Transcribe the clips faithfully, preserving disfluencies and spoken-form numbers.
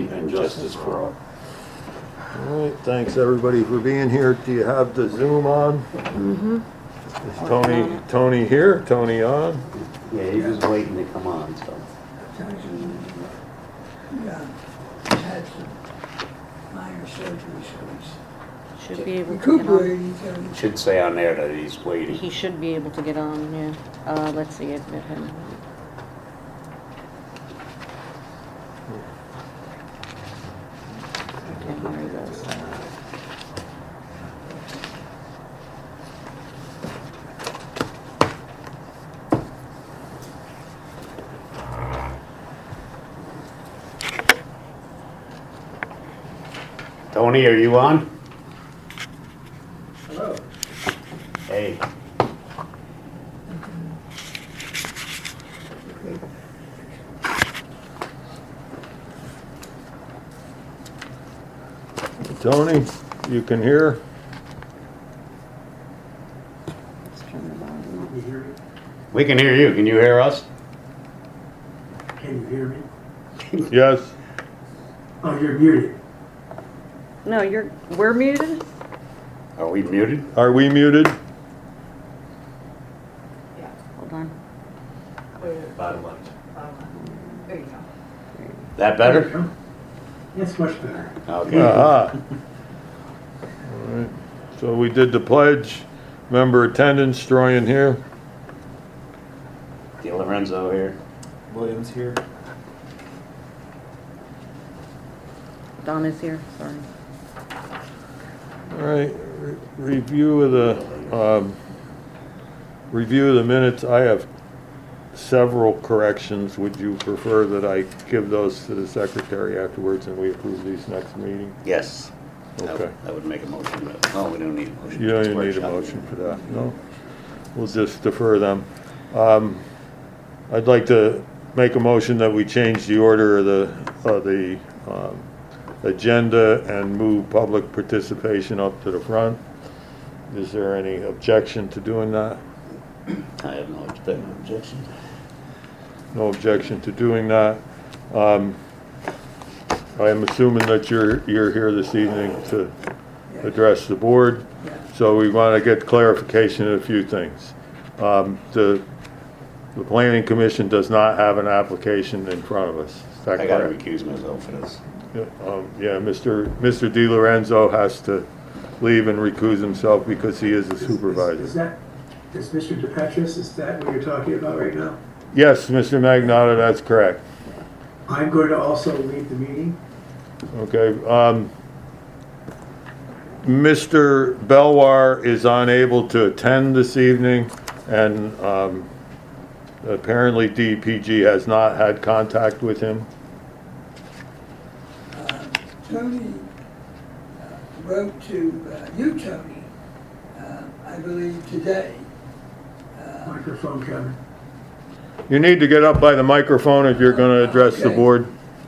liberty, and justice for all. All right, thanks everybody for being here. Do you have the Zoom on? Mm-hmm. Is Tony, Tony here? Tony on? Yeah, he's just waiting to come on, so. Yeah, he's had some minor surgery, so he's Should be able to get on. recuperating. so It should say on there that he's waiting. He should be able to get on, yeah. Uh, let's see, admit him. Okay, here he goes. Tony, are you on? Hello. Hey. Tony, you can hear? Let's turn the volume Can you hear me? We can hear you. Can you hear us? Can you hear me? Yes? Oh, you're muted. up. No, you're, we're muted? Are we muted? Are we muted? Hold on. Bottom left. There you go. That better? That's much better. Okay. Aha. All right, so we did the pledge. Member attendance, Stroyan here. Di Lorenzo here. Williams here. Don is here, sorry. All right, re- review of the, um, review of the minutes. I have several corrections. Would you prefer that I give those to the secretary afterwards and we approve these next meeting? Yes. I Okay. would- I would make a motion. but- No, we don't need a motion. You don't It's even need a workshop. motion for that, no? We'll just defer them. Um, I'd like to make a motion that we change the order of the, of the, um, agenda and move public participation up to the front. Is there any objection to doing that? I have no obje- objection. No objection to doing that. Um, I am assuming that you're, you're here this evening to address the board. So we want to get clarification of a few things. Um, the, the planning commission does not have an application in front of us. Is that I gotta correct? recuse myself for this. Yeah, um, yeah, Mister Mister Di Lorenzo has to leave and recuse himself because he is a Is- Is supervisor. that, is Mister DePetris, is that what you're talking about right now? Yes, Mister Magnotta, that's correct. I'm going to also leave the meeting. Okay, um, Mister Belwar is unable to attend this evening, and, um, apparently D E P G has not had contact with him. Uh, Tony uh, wrote to uh, you, Tony, uh, I believe today. Uh, Microphone, Kevin. You need to get up by the microphone if you're gonna address the Okay. board.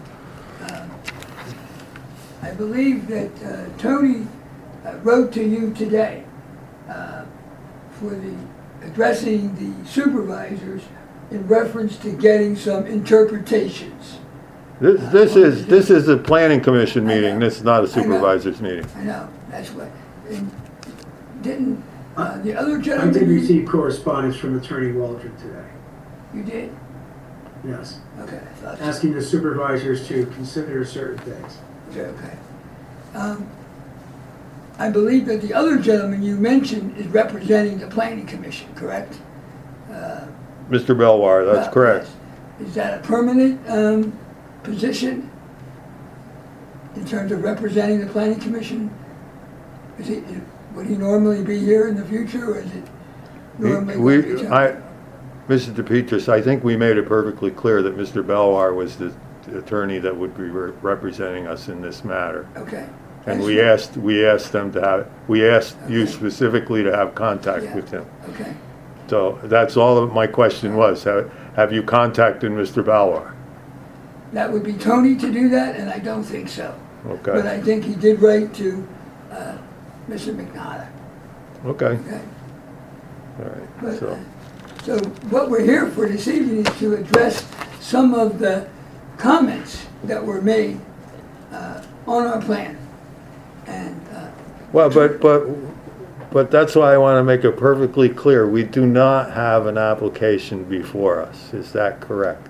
I believe that uh, Tony uh, wrote to you today uh, for the, addressing the supervisors in reference to getting some interpretations. This, this is, this is a planning commission I meeting, know. this is not a I know. supervisor's meeting. I know, that's what, and didn't, uh, the other I gentleman. did receive correspondence from Attorney Waldron today. You did? Yes. Okay, I thought so. Asking the supervisors to consider certain things. Okay. Um, I believe that the other gentleman you mentioned is representing the planning commission, correct? Uh, Mister Belwar, that's well, correct. yes. Is that a permanent, um, position in terms of representing the planning commission? Is he, would he normally be here in the future, or is it normally? We, when we- I, Mister DePietris, I think we made it perfectly clear that Mister Belwar was the attorney that would be re- representing us in this matter. Okay. And That's we right. asked, we asked them to have, we asked you Okay. specifically to have contact Yeah. with him. Okay. So that's all of my question was, have, have you contacted Mister Belwar? That would be Tony to do that, and I don't think so. But Okay, I think he did write to, uh, Mister McNaughton. okay, Okay. all right, But, so, uh, so what we're here for this evening is to address some of the comments that were made uh, on our plan. And, uh, Well, but, but, but that's why I want to make it perfectly clear. We do not have an application before us. Is that correct?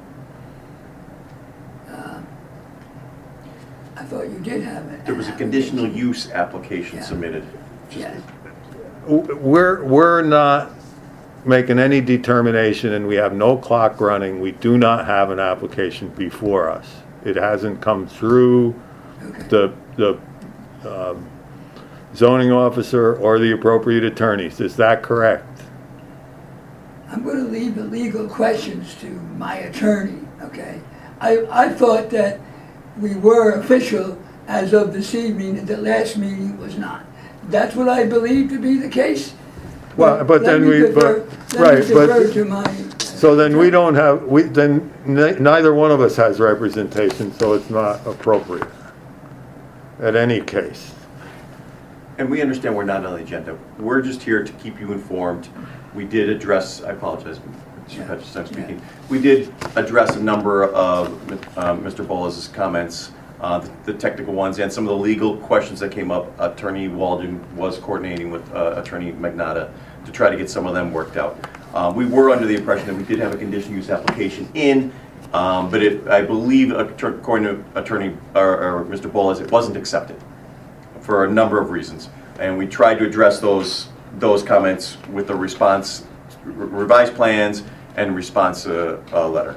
I thought you did have it. There was a conditional use application Yeah. submitted. Yeah, We're, we're not making any determination, and we have no clock running. We do not have an application before us. It hasn't come through okay. the, the um, zoning officer or the appropriate attorneys. Is that correct? I'm gonna leave the legal questions to my attorney, okay? I, I thought that we were official as of this evening, and the last meeting was not. That's what I believe to be the case. Well, but Let then me we, defer- but, let me right, defer but, to my, uh, so then we don't have, we, then ni- neither one of us has representation, so it's not appropriate at any case. And we understand we're not on the agenda. We're just here to keep you informed. We did address, I apologize, Mister Yeah. Petras, I'm speaking. We did address a number of um, Mister Bolas's comments, uh, the the technical ones, and some of the legal questions that came up. Attorney Walden was coordinating with uh, Attorney Magnata to try to get some of them worked out. Uh, We were under the impression that we did have a conditional use application in, um, but it, I believe, according to Attorney, or, or Mister Bolas, it wasn't accepted for a number of reasons. And we tried to address those, those comments with a response, revised plans and response uh, uh, letter.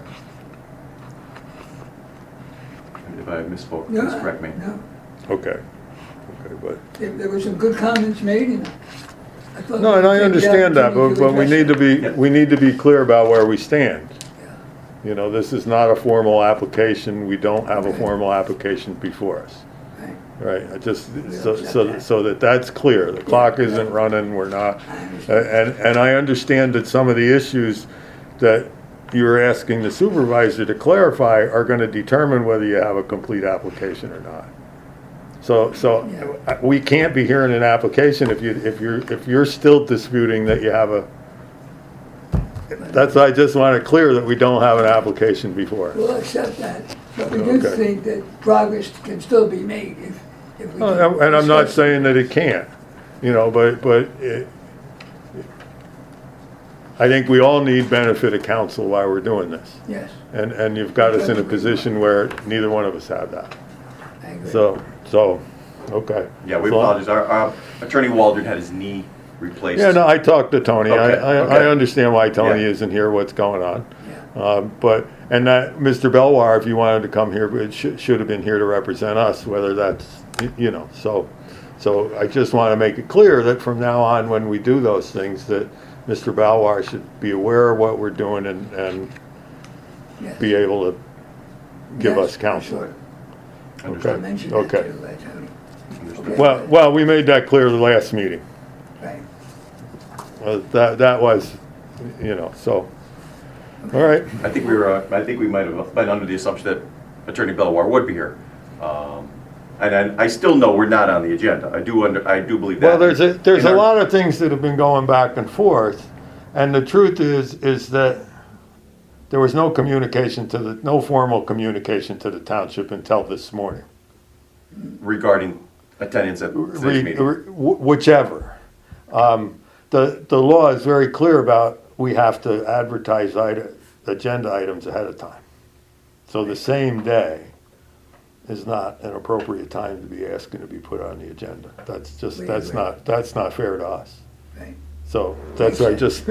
If I misspoke, no, please correct me. no. Okay, okay, but. There, there were some good comments made, and I thought. No, and I we'd take the understand that, opportunity but, to but we address need to that. be, Yeah. we need to be clear about where we stand. Yeah. You know, this is not a formal application. We don't have a Okay. formal application before us. Right. Right, I just, We so, accept so, that. so that that's clear. The clock isn't running, we're not. I And, understand. and I understand that some of the issues that you're asking the supervisor to clarify are gonna determine whether you have a complete application or not. So, so Yeah. we can't be hearing an application if you, if you're, if you're still disputing that you have a, that's, I just want it clear that we don't have an application before us. We'll accept that, but we do Okay. think that progress can still be made if, if we. Uh, can And I'm not discuss- saying that it can't, you know, but, but it, I think we all need benefit of counsel while we're doing this. Yes, And, and you've got us in a position where neither one of us have that. I agree. So, so, okay. Yeah, we So- apologize. Our, our Attorney Waldron had his knee replaced. Yeah, no, I talked to Tony. I, Okay, I, okay. I understand why Tony Yeah. isn't here, what's going on. Yeah. Um, but, and that, Mister Belwar, if you wanted to come here, it should, should have been here to represent us, whether that's, y- you know, so, so I just want to make it clear that from now on, when we do those things, that Mister Belwar should be aware of what we're doing and, and Yes. be able to give Yes, us counsel. sure. I Okay, mentioned that okay. to uh, Tony. Understood. Well, well, we made that clear the last meeting. Right. Uh, That, that was, you know, so, all right. I think we were, uh, I think we might have been under the assumption that Attorney Belwar would be here. Um, And I, I still know we're not on the agenda. I do under, I do believe that. Well, there's a, there's In a our- lot of things that have been going back and forth, and the truth is, is that there was no communication to the, no formal communication to the township until this morning. Regarding attendance at Re- today's meeting. re- wh- Whichever. Um, The, the law is very clear about, we have to advertise ite- agenda items ahead of time. So the same day is not an appropriate time to be asking to be put on the agenda. That's just, We that's agree. not, that's not fair to us. Right. So that's, I just,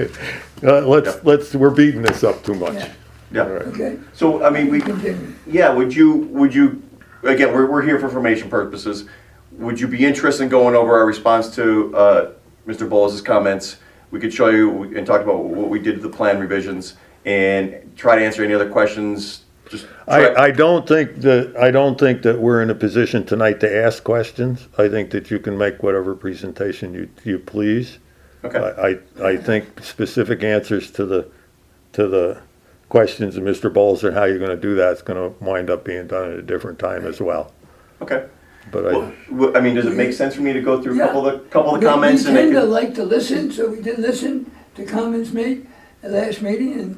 uh, let's, let's, we're beating this up too much. Yeah. Yeah. All right. Okay. So, I mean, we, Continue. yeah, would you, would you, again, we're, we're here for information purposes. Would you be interested in going over our response to uh, Mister Bolas's comments? We could show you and talk about what we did to the plan revisions and try to answer any other questions. Just try- I, I don't think that, I don't think that we're in a position tonight to ask questions. I think that you can make whatever presentation you, you please. Okay, I, I, I think specific answers to the, to the questions of Mister Bowles and how you're gonna do that is gonna wind up being done at a different time as well. okay. But Well, I, w- I mean, does it make sense for me to go through a Yeah. couple of, couple of We- the comments? We and I tend to could- like to listen, so we did listen to comments made at last meeting, and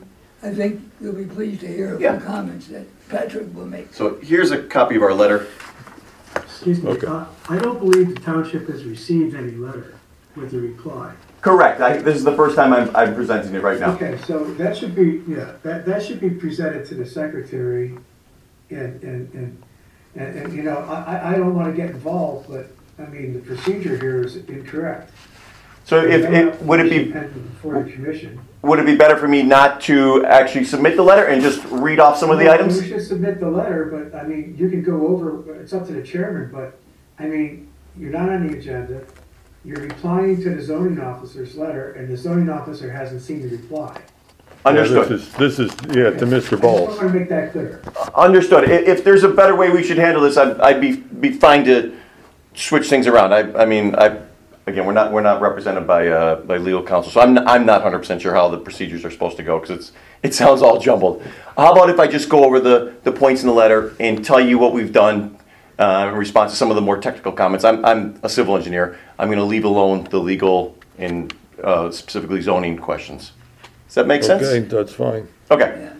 I think you'll be pleased to hear a few Yeah. comments that Patrick will make. So here's a copy of our letter. Excuse me, Okay. uh, I don't believe the township has received any letter with the reply. Correct. I, this is the first time I'm, I'm presenting it right now. Okay, so that should be, yeah, that, that should be presented to the secretary, and, and, and, and, and, you know, I, I- I don't wanna get involved, but, I mean, the procedure here is incorrect. So if, No it, would it be, application pending Before the commission. would it be better for me not to actually submit the letter and just read off some of the Well, items? You should submit the letter, but, I mean, you can go over, it's up to the chairman, but, I mean, you're not on the agenda. You're replying to the zoning officer's letter, and the zoning officer hasn't seen the reply. Yeah, this Understood. is, this is, yeah, to Mister I Bowles. just want to make that clear. Understood. I- If there's a better way we should handle this, I'd, I'd be, be fine to switch things around. I, I mean, I, again, we're not, we're not represented by, uh, by legal counsel, so I'm, I'm not hundred percent sure how the procedures are supposed to go, because it's, it sounds all jumbled. How about if I just go over the, the points in the letter and tell you what we've done, uh, in response to some of the more technical comments? I'm, I'm a civil engineer. I'm gonna leave alone the legal and, uh, specifically zoning questions. Does that make sense? Okay, that's fine. Okay. Yeah.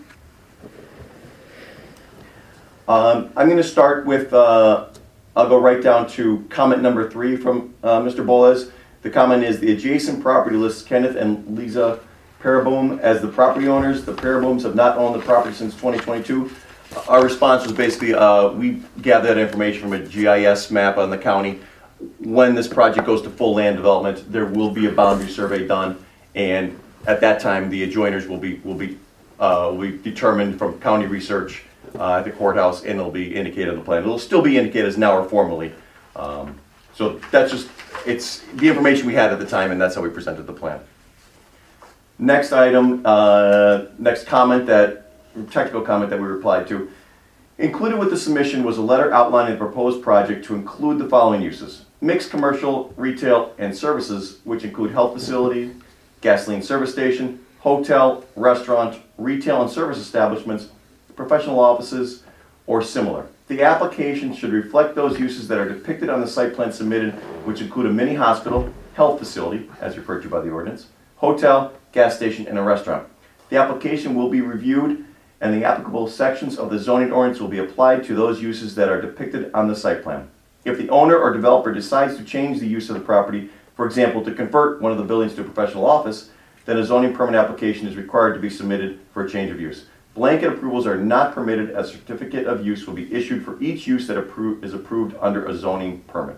Um, I'm going to start with, uh, I'll go right down to comment number three from uh, Mister Boles. The comment is, the adjacent property lists Kenneth and Lisa Paraboom as the property owners. The Parabooms have not owned the property since twenty twenty-two. Our response was basically, uh, we gathered that information from a G I S map on the county. When this project goes to full land development, there will be a boundary survey done, and at that time, the adjoiners will be, will be, uh, will be determined from county research uh, at the courthouse, and it'll be indicated on the plan. It'll still be indicated as now or formally. Um, So that's just, it's the information we had at the time, and that's how we presented the plan. Next item, uh, next comment that, technical comment that we replied to. Included with the submission was a letter outlining the proposed project to include the following uses: mixed commercial, retail, and services, which include health facility, gasoline service station, hotel, restaurant, retail and service establishments, professional offices, or similar. The application should reflect those uses that are depicted on the site plan submitted, which include a mini hospital, health facility, as referred to by the ordinance, hotel, gas station, and a restaurant. The application will be reviewed, and the applicable sections of the zoning ordinance will be applied to those uses that are depicted on the site plan. If the owner or developer decides to change the use of the property, for example, to convert one of the buildings to a professional office, then a zoning permit application is required to be submitted for a change of use. Blanket approvals are not permitted, as a certificate of use will be issued for each use that appro- is approved under a zoning permit.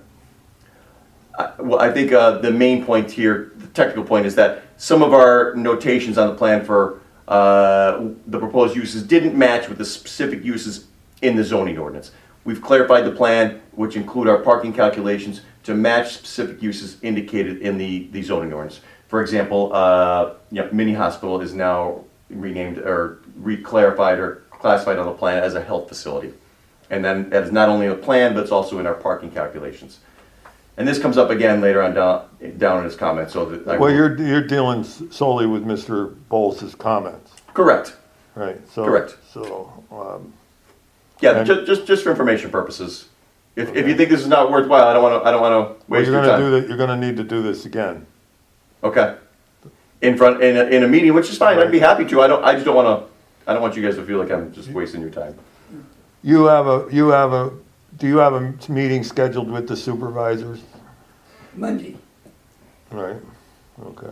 I, well, I think uh, the main point here, the technical point, is that some of our notations on the plan for uh, the proposed uses didn't match with the specific uses in the zoning ordinance. We've clarified the plan, which include our parking calculations, to match specific uses indicated in the, the zoning ordinance. For example, uh, you know, mini hospital is now renamed or re-clarified or classified on the plan as a health facility. And then that is not only in the plan, but it's also in our parking calculations. And this comes up again later on down, down in his comments. So that I Well, will- you're, you're dealing solely with Mister Bowles' comments, correct. right? So- Correct. So, um, Yeah, And- just, just just for information purposes. If, if you Okay. think this is not worthwhile, I don't want to I don't want to well, waste you're your gonna time. do that, you're gonna need to do this again. Okay. In front in a, in a meeting, which is fine. I'd be happy to. I don't. I just don't want to. I don't want you guys to feel like I'm just wasting your time. You have a, you have a, do you have a meeting scheduled with the supervisors? Monday. Right, okay.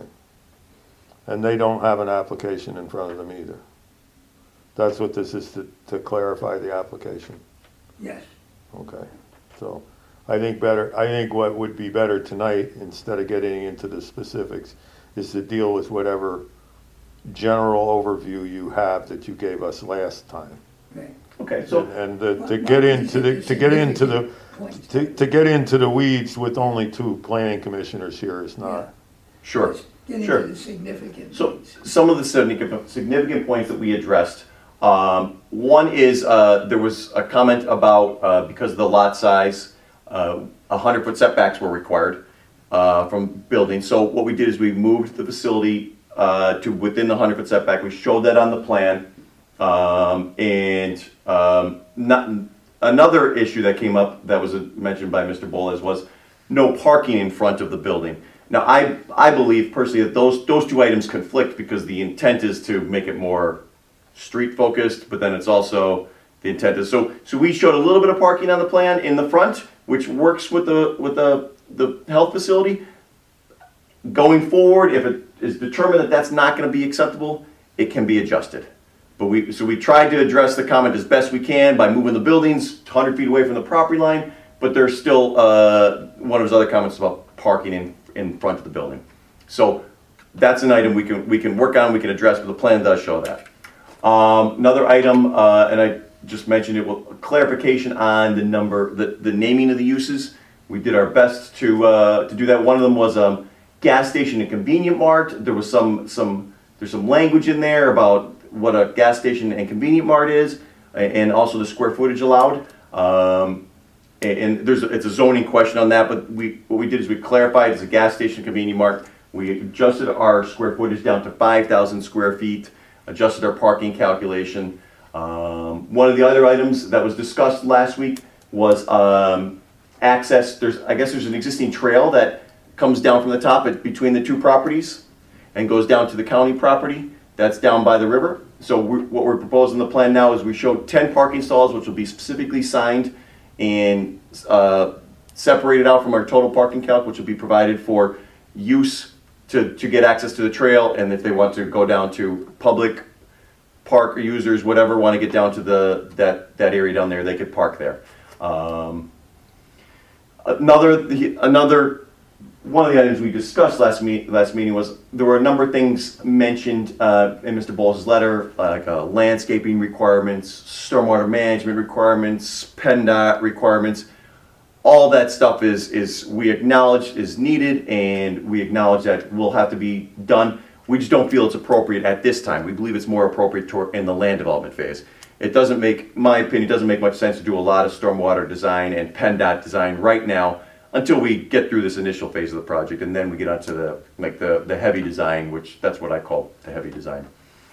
And they don't have an application in front of them either? That's what this is, to, to clarify the application? Yes. Okay, so I think better, I think what would be better tonight, instead of getting into the specifics, is to deal with whatever general overview you have that you gave us last time. Okay. Okay. So And, and the- to get into the, to get into the, Points. to, to get into the weeds with only two planning commissioners here is not. sure. Get Sure. into the significant So points. some of the significant significant points that we addressed. Um, one is uh, there was a comment about uh, because of the lot size, uh, a hundred foot setbacks were required uh, from buildings. So what we did is we moved the facility uh, to within the hundred foot setback. We showed that on the plan, um, and um, not another issue that came up that was mentioned by Mister Boles was no parking in front of the building. Now, I I believe personally that those those two items conflict because the intent is to make it more street focused, but then it's also, the intent is, so, so we showed a little bit of parking on the plan in the front, which works with the, with the, the health facility. Going forward, if it is determined that that's not gonna be acceptable, it can be adjusted. But we, so we tried to address the comment as best we can by moving the buildings one hundred feet away from the property line, but there's still, uh, one of his other comments about parking in, in front of the building. So that's an item we can, we can work on, we can address, but the plan does show that. Um, another item, uh, and I just mentioned it, well, clarification on the number, the, the naming of the uses. We did our best to, uh, to do that. One of them was, um, gas station and convenient mart. There was some, some, there's some language in there about what a gas station and convenient mart is, and also the square footage allowed. Um, and, and there's, a, it's a zoning question on that, but we, what we did is we clarified it's a gas station convenient mart. We adjusted our square footage down to five thousand square feet, adjusted our parking calculation. Um, one of the other items that was discussed last week was um, access. There's, I guess there's an existing trail that comes down from the top at, between the two properties and goes down to the county property. That's down by the river. So we're, what we're proposing in the plan now is we show ten parking stalls, which will be specifically signed and uh, separated out from our total parking calc, which will be provided for use to, to get access to the trail, and if they want to go down to public park users, whatever, want to get down to the that, that area down there, they could park there. Um, another, the, another One of the items we discussed last meet, last meeting was there were a number of things mentioned uh, in Mister Bowles' letter, like uh, landscaping requirements, stormwater management requirements, PennDOT requirements. All that stuff is is we acknowledge is needed, and we acknowledge that will have to be done. We just don't feel it's appropriate at this time. We believe it's more appropriate to, in the land development phase. It doesn't make, my opinion, it doesn't make much sense to do a lot of stormwater design and PennDOT design right now, until we get through this initial phase of the project, and then we get onto the like the the heavy design, which that's what I call the heavy design.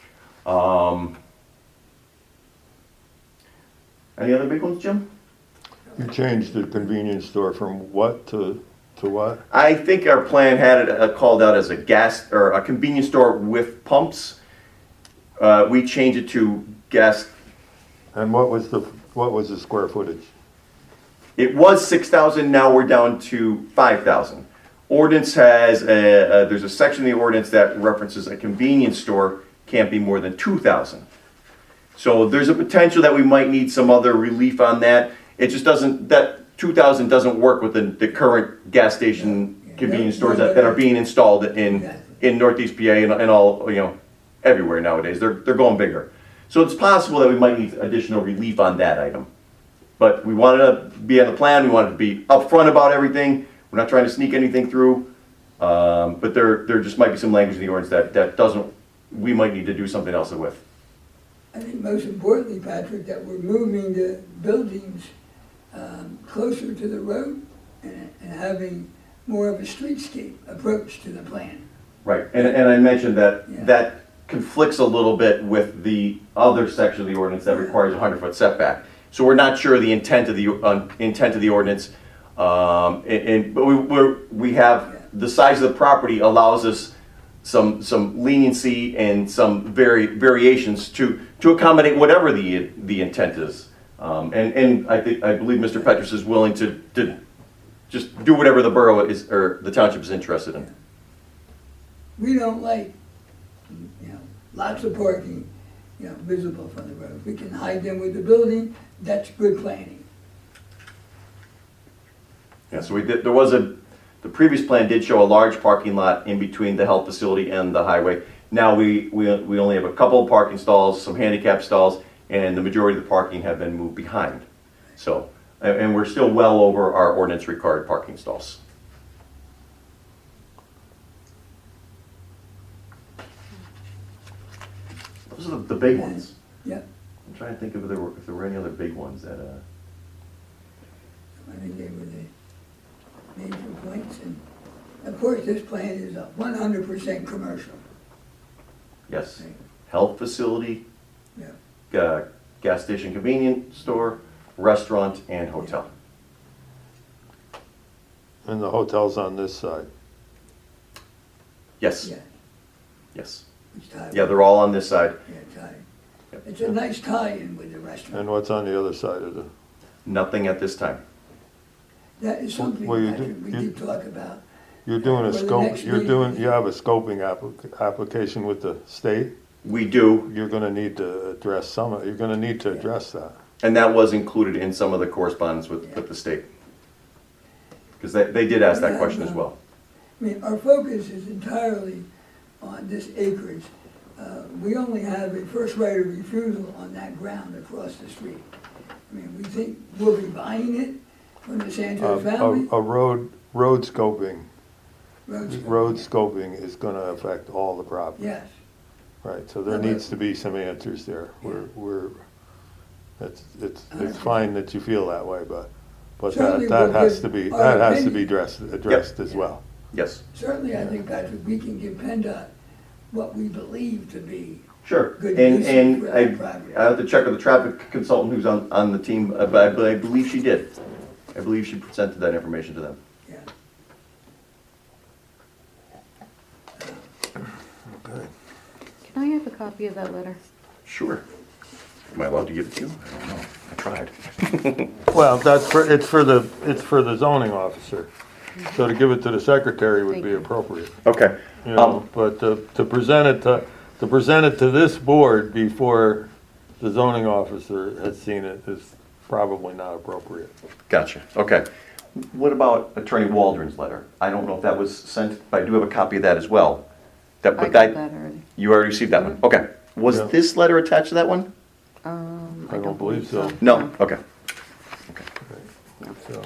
Um, any other big ones, Jim? You changed the convenience store from what to, to what? I think our plan had it uh, called out as a gas or a convenience store with pumps. Uh, we changed it to gas. And what was the, what was the square footage? It was six thousand, now we're down to five thousand. Ordinance has, a, a, there's a section of the ordinance that references a convenience store can't be more than two thousand. So there's a potential that we might need some other relief on that. It just doesn't, that two thousand doesn't work with the, the current gas station convenience stores that, that are being installed in, in Northeast P A and, and all, you know, everywhere nowadays. They're, they're going bigger. So it's possible that we might need additional relief on that item. But we wanted to be on the plan, we wanted to be upfront about everything. We're not trying to sneak anything through. Um, but there, there just might be some language in the ordinance that, that doesn't, we might need to do something else with. I think most importantly, Patrick, that we're moving the buildings um, closer to the road and, and having more of a streetscape approach to the plan. Right, and, and I mentioned that Yeah. that conflicts a little bit with the other section of the ordinance that requires a hundred foot setback. So we're not sure the intent of the, uh, intent of the ordinance, um, and, and, but we, we're, we have, the size of the property allows us some, some leniency and some vari, variations to, to accommodate whatever the, the intent is. Um, and, and I think, I believe Mister Petrus is willing to, to just do whatever the borough is, or the township is interested in. We don't like, you know, lots of parking, you know, visible from the road. We can hide them with the building, that's good planning. Yeah, so we did, there was a, the previous plan did show a large parking lot in between the health facility and the highway. Now we, we, we only have a couple of parking stalls, some handicap stalls, and the majority of the parking have been moved behind. So, and, and we're still well over our ordinance required parking stalls. Those are the, the big ones. Yeah, I'm trying to think if there were, if there were any other big ones that, uh, I think they were the major points. And of course, this plan is a one hundred percent commercial. yes, Right. health facility, Yeah. uh, gas station convenience store, restaurant, and hotel. And the hotel's on this side. Yes, Yeah. yes. Which Ty- Yeah, they're all on this side. Yeah, Ty. It's a nice tie-in with the restaurant. And what's on the other side of the, Nothing at this time. That is something, Well, you do- Patrick, we you- did talk about. you're doing a For the scope, next you're doing, meeting. you have a scoping applic- application with the state? We do, You're gonna need to address some, of you're gonna need to address that. and that was included in some of the correspondence with, with the state. Because they, they did ask that Yeah, question as no. well. I mean, our focus is entirely on this acreage. Uh, We only have a first right of refusal on that ground across the street. I mean, we think we'll be buying it from the A, Santos family. a, a road, road scoping, Roads- road scoping is gonna affect all the property. Yes, Right, so there Okay. needs to be some answers there. We're, we're, it's, it's, it's Okay. fine that you feel that way, but, but Certainly that, that we'll has give to be, our that has to opinion. be addressed, addressed as well. Yes, certainly, I think, Patrick, we can give PennDOT what we believe to be. sure. Good And, use and for I, that property. I have to check with the traffic consultant who's on, on the team, uh, but I, but I believe she did. I believe she presented that information to them. Yeah. Okay. Can I have a copy of that letter? Sure. Am I allowed to give it to you? I don't know. I tried. Well, that's for, it's for the, it's for the zoning officer. So to give it to the secretary would Thank be you. appropriate. Okay. You know, Um, but to, to present it to, to present it to this board before the zoning officer has seen it is probably not appropriate. Gotcha, okay. What about Attorney Waldron's letter? I don't know if that was sent, but I do have a copy of that as well. That, I but got that, that already. you already received that one? Okay. Was Yeah. this letter attached to that one? Um, I don't believe so. No, okay. So,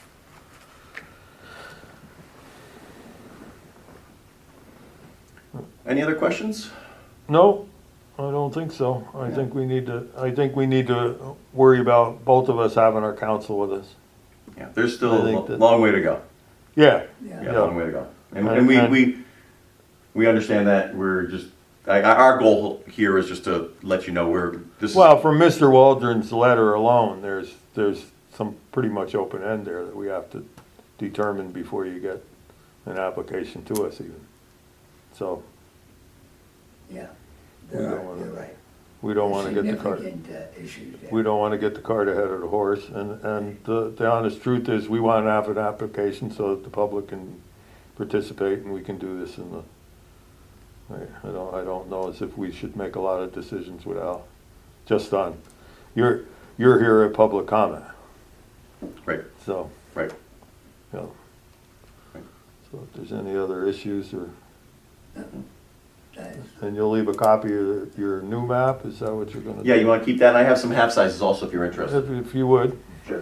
Any other questions? no, I don't think so. I think we need to, I think we need to worry about both of us having our counsel with us. Yeah, there's still I a think lo- that- long way to go. Yeah, Yeah. Yeah, Yeah. long way to go. And, And- and we, and- we, we understand that, we're just, I, I- our goal here is just to let you know we're, this is. well, from Mister Waldron's letter alone, there's, there's some pretty much open end there that we have to determine before you get an application to us even. So, Yeah, We there don't are, wanna- you're right. we don't wanna get the cart. Significant uh, issues there. We don't want to get the cart ahead of the horse, and, and the, the honest truth is, we want to have an application so that the public can participate and we can do this in the, I I don't, I don't know as if we should make a lot of decisions without, just on, you're, you're here at public comment, Right, so, right. you know. Right. So if there's any other issues, or, That is- and you'll leave a copy of your new map, is that what you're gonna do? Yeah, you wanna keep that? And I have some half sizes also if you're interested. If, if you would. Sure.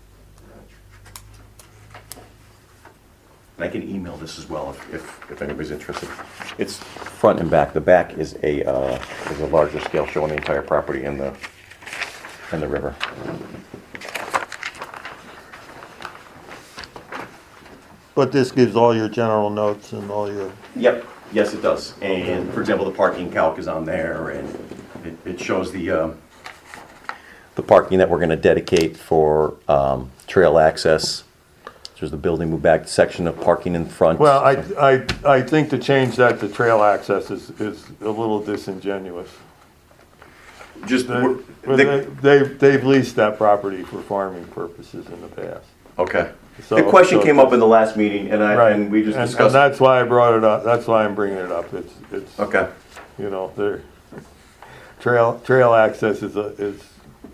And I can email this as well if, if, if anybody's interested. It's front and back. The back is a, uh, is a larger scale showing the entire property and the, and the river. But this gives all your general notes and all your, Yep, yes, it does. And for example, the parking calc is on there and it, it shows the, um, the parking that we're gonna dedicate for, um, trail access. There's the building move back section of parking in front. well, I, I, I think to change that to trail access is, is a little disingenuous. Just, They, we're- well, the- they- they've, they've leased that property for farming purposes in the past. okay. So- The question so- came up in the last meeting and I, Right, and we just and, and discussed. that's why I brought it up, that's why I'm bringing it up, it's, it's, Okay, you know, there, trail, trail access is a, is,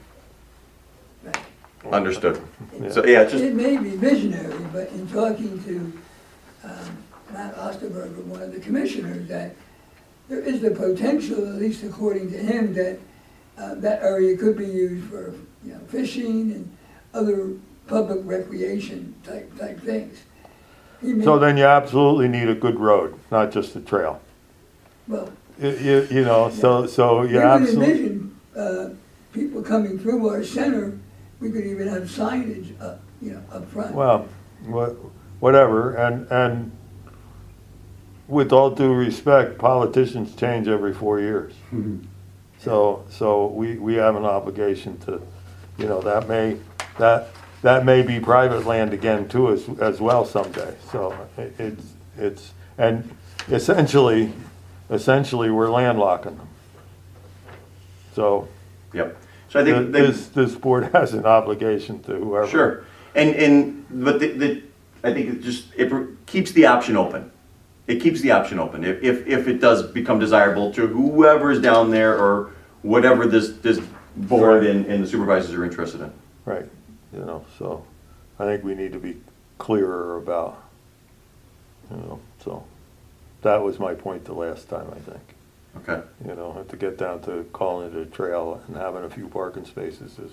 understood. Yeah. So, yeah, just, It may be visionary, but in talking to um, Matt Osterberger, one of the commissioners, that there is the potential, at least according to him, that uh, that area could be used for, you know, fishing and other public recreation type, type things. He may- so then you absolutely need a good road, not just a trail. Well, You, you, you know, so, so you you can absolutely, envision uh, people coming through our center, we could even have signage up, you know, up front. well, wha- whatever, and, and with all due respect, politicians change every four years. So, so we, we have an obligation to, you know, that may, that, that may be private land again too as, as well someday. So it- it's, it's, and essentially, essentially, we're landlocking them. So, Yep. So I think the- this, this board has an obligation to whoever. Sure, and, and, but the, the, I think it just, it keeps the option open. It keeps the option open, if, if, if it does become desirable to whoever's down there, or whatever this, this board and, and the supervisors are interested in. Right, you know, so I think we need to be clearer about, you know, so that was my point the last time, I think. Okay, You know, have to get down to calling it a trail and having a few parking spaces is,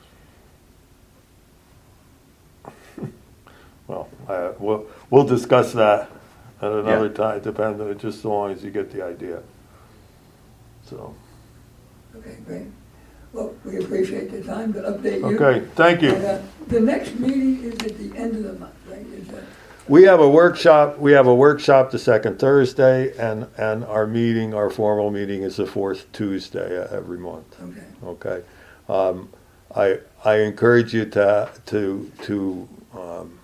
well, I, we'll, we'll discuss that at another Yeah. time, depending, just so long as you get the idea. So, Okay, great. Well, we appreciate the time to update you. okay, thank you. And, uh, the next meeting is at the end of the month, right? Is that, We have a workshop, we have a workshop the second Thursday, and, and our meeting, our formal meeting is the fourth Tuesday every month, okay. okay? Um, I, I encourage you to, to, to, um,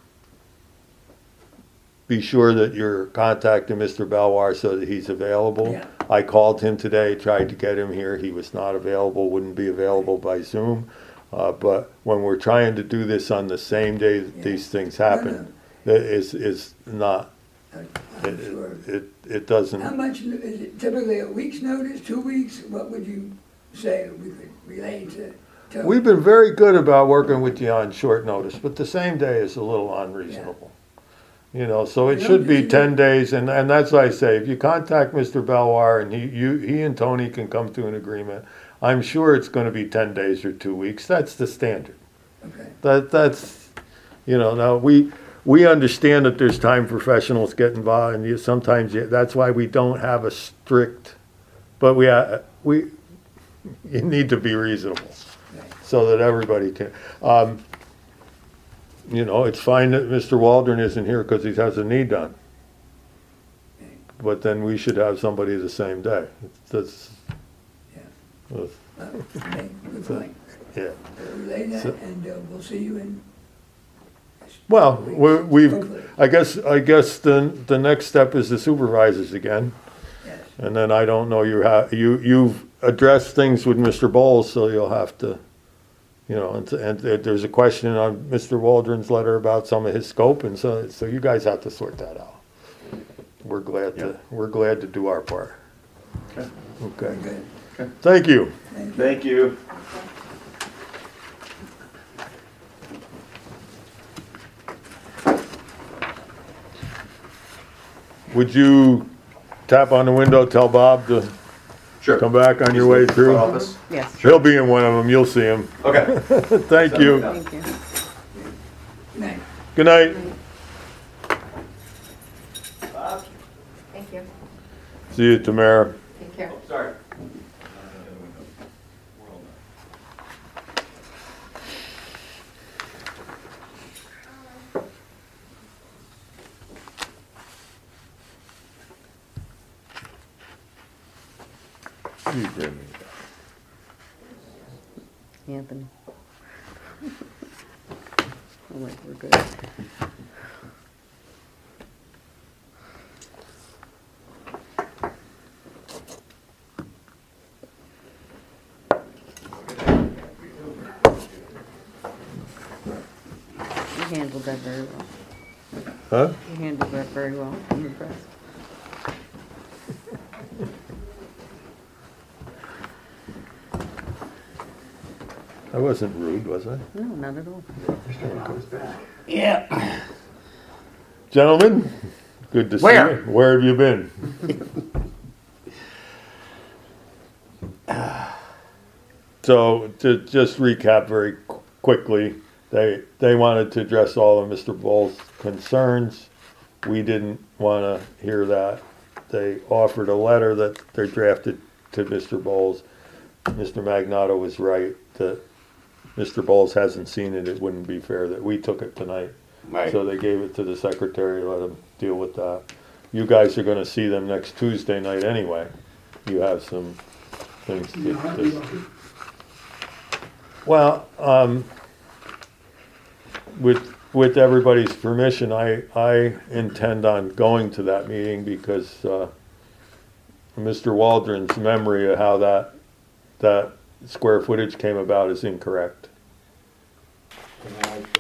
be sure that you're contacting Mister Belwar so that he's available. Yeah. I called him today, tried to get him here, he was not available, wouldn't be available by Zoom. Uh, but when we're trying to do this on the same day that Yeah. these things No, happen, that is, is not, I'm it, sure. it, it doesn't, How much, is it typically a week's notice, two weeks? What would you say we could relay to? to- we've been very good about working with you on short notice, but the same day is a little unreasonable. You know, so it You should know, be you- ten days, and, and that's why I say, if you contact Mister Belwar and he, you, he and Tony can come to an agreement, I'm sure it's gonna be ten days or two weeks, that's the standard. Okay, That, that's, you know, now, we, we understand that there's time professionals get involved, and you, sometimes, you- that's why we don't have a strict, but we, uh, we, you need to be reasonable, right. so that everybody can, um, you know, it's fine that Mister Waldron isn't here because he has a knee done. But then we should have somebody the same day. That's, Yeah. that's- Uh, okay, good point. yeah. We'll relay that, So- and uh, we'll see you in. Well, we're, we've, Hopefully. I guess, I guess the, the next step is the supervisors again. Yes. And then I don't know, you have, you, you've addressed things with Mister Bowles, so you'll have to, you know, and, and there's a question on Mister Waldron's letter about some of his scope, and so, so you guys have to sort that out. We're glad to, Yeah. we're glad to do our part. Okay. Okay, Good. thank you. Thank you. thank you. Would you tap on the window, tell Bob to Sure. come back on your way Front through? office? Yes, He'll be in one of them, you'll see him. Okay. Thank you. thank you. Good night. Good night. Thank you. See you, Tamara. Take care. Sorry. You bring me Anthony. Oh, wait, we're good. You handled that very well. Huh? You handled that very well. I'm impressed. I wasn't rude, was I? No, not at all. Yeah. Gentlemen, good to see Where? you. Where have you been? So, to just recap very qu- quickly, they, they wanted to address all of Mister Bowles' concerns. We didn't want to hear that. They offered a letter that they drafted to Mister Bowles. Mister Magnato was right that Mister Bowles hasn't seen it. It wouldn't be fair that we took it tonight. Right. So they gave it to the secretary, let him deal with that. You guys are gonna see them next Tuesday night anyway. You have some things to You know, I'd be to- lucky. Well, um, with, with everybody's permission, I, I intend on going to that meeting because, uh, Mister Waldron's memory of how that, that square footage came about is incorrect. And I